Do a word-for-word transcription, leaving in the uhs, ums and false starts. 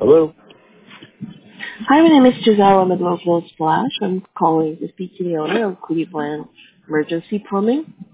Hello? Hi, my name is Giselle Midlothian Splash. I'm calling to speak to the owner of Cleveland Emergency Plumbing.